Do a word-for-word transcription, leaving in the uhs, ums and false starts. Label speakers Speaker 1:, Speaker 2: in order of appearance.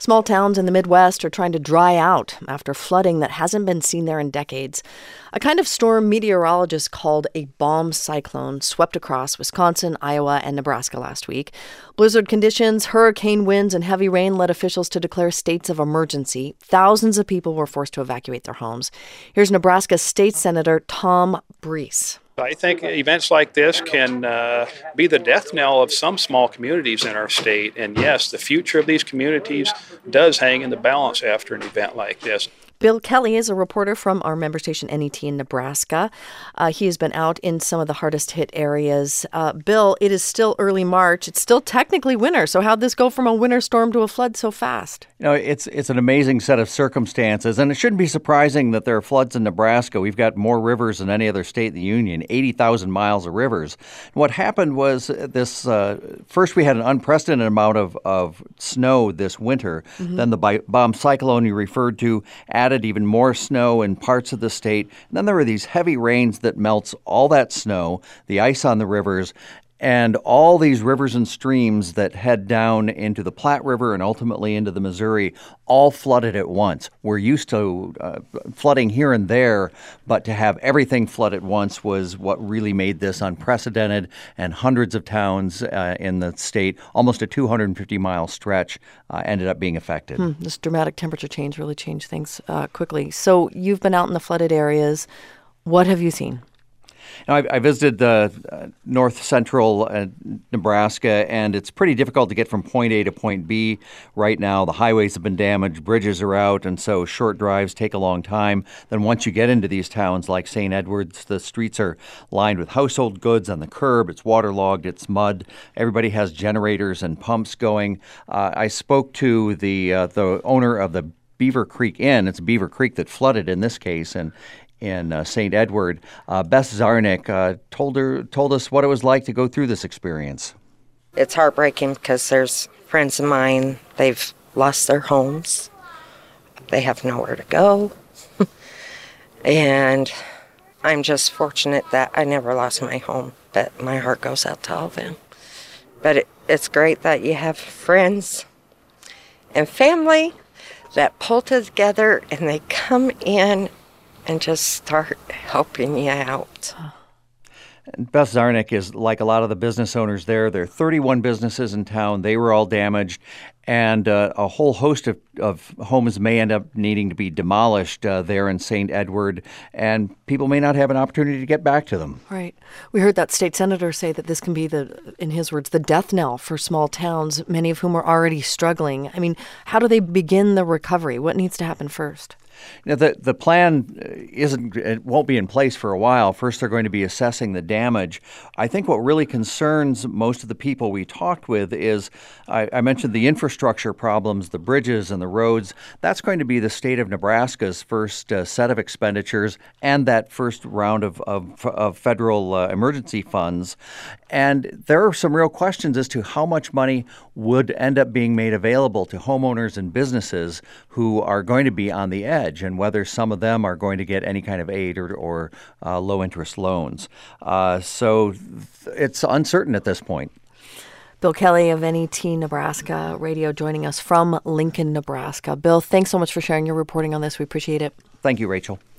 Speaker 1: Small towns in the Midwest are trying to dry out after flooding that hasn't been seen there in decades. A kind of storm meteorologists called a bomb cyclone swept across Wisconsin, Iowa, and Nebraska last week. Blizzard conditions, hurricane winds, and heavy rain led officials to declare states of emergency. Thousands of people were forced to evacuate their homes. Here's Nebraska State Senator Tom Brees.
Speaker 2: I think events like this can uh, be the death knell of some small communities in our state. And yes, the future of these communities does hang in the balance after an event like this.
Speaker 1: Bill Kelly is a reporter from our member station N E T in Nebraska. Uh, he has been out in some of the hardest hit areas. Uh, Bill, it is still early March. It's still technically winter. So how'd this go from a winter storm to a flood so fast?
Speaker 3: You know, it's it's an amazing set of circumstances, and it shouldn't be surprising that there are floods in Nebraska. We've got more rivers than any other state in the union, eighty thousand miles of rivers. And what happened was this, uh, first we had an unprecedented amount of, of snow this winter. Mm-hmm. Then the bi- bomb cyclone you referred to added even more snow in parts of the state. And then there were these heavy rains that melts all that snow, the ice on the rivers, and all these rivers and streams that head down into the Platte River and ultimately into the Missouri all flooded at once. We're used to uh, flooding here and there, but to have everything flood at once was what really made this unprecedented, and hundreds of towns uh, in the state, almost a two hundred fifty mile stretch, uh, ended up being affected.
Speaker 1: Hmm, this dramatic temperature change really changed things uh, quickly. So you've been out in the flooded areas. What have you seen?
Speaker 3: Now, I, I visited the uh, north central uh, Nebraska, and it's pretty difficult to get from point A to point B right now. The highways have been damaged, bridges are out, and so short drives take a long time. Then once you get into these towns like Saint Edwards, the streets are lined with household goods on the curb. It's waterlogged, it's mud. Everybody has generators and pumps going. Uh, I spoke to the uh, the owner of the Beaver Creek Inn. It's Beaver Creek that flooded in this case, and in uh, Saint Edward. Uh, Beth Zarnick uh, told her told us what it was like to go through this experience.
Speaker 4: It's heartbreaking because there's friends of mine, they've lost their homes. They have nowhere to go. And I'm just fortunate that I never lost my home, but my heart goes out to all of them. But it, it's great that you have friends and family that pull together and they come in and just start helping you out.
Speaker 3: And Beth Zarnick is like a lot of the business owners there. There are thirty-one businesses in town. They were all damaged, and uh, a whole host of, of homes may end up needing to be demolished uh, there in Saint Edward, and people may not have an opportunity to get back to them.
Speaker 1: Right. We heard that state senator say that this can be, the, in his words, the death knell for small towns, many of whom are already struggling. I mean, how do they begin the recovery? What needs to happen first?
Speaker 3: Now, the, the plan isn't, it won't be in place for a while. First, they're going to be assessing the damage. I think what really concerns most of the people we talked with is, I, I mentioned the infrastructure problems, the bridges and the roads. That's going to be the state of Nebraska's first uh, set of expenditures and that first round of, of, of federal uh, emergency funds. And there are some real questions as to how much money would end up being made available to homeowners and businesses who are going to be on the edge, and whether some of them are going to get any kind of aid or, or uh, low-interest loans. Uh, so th- it's uncertain at this point.
Speaker 1: Bill Kelly of N E T Nebraska Radio joining us from Lincoln, Nebraska. Bill, thanks so much for sharing your reporting on this. We appreciate it.
Speaker 3: Thank you, Rachel.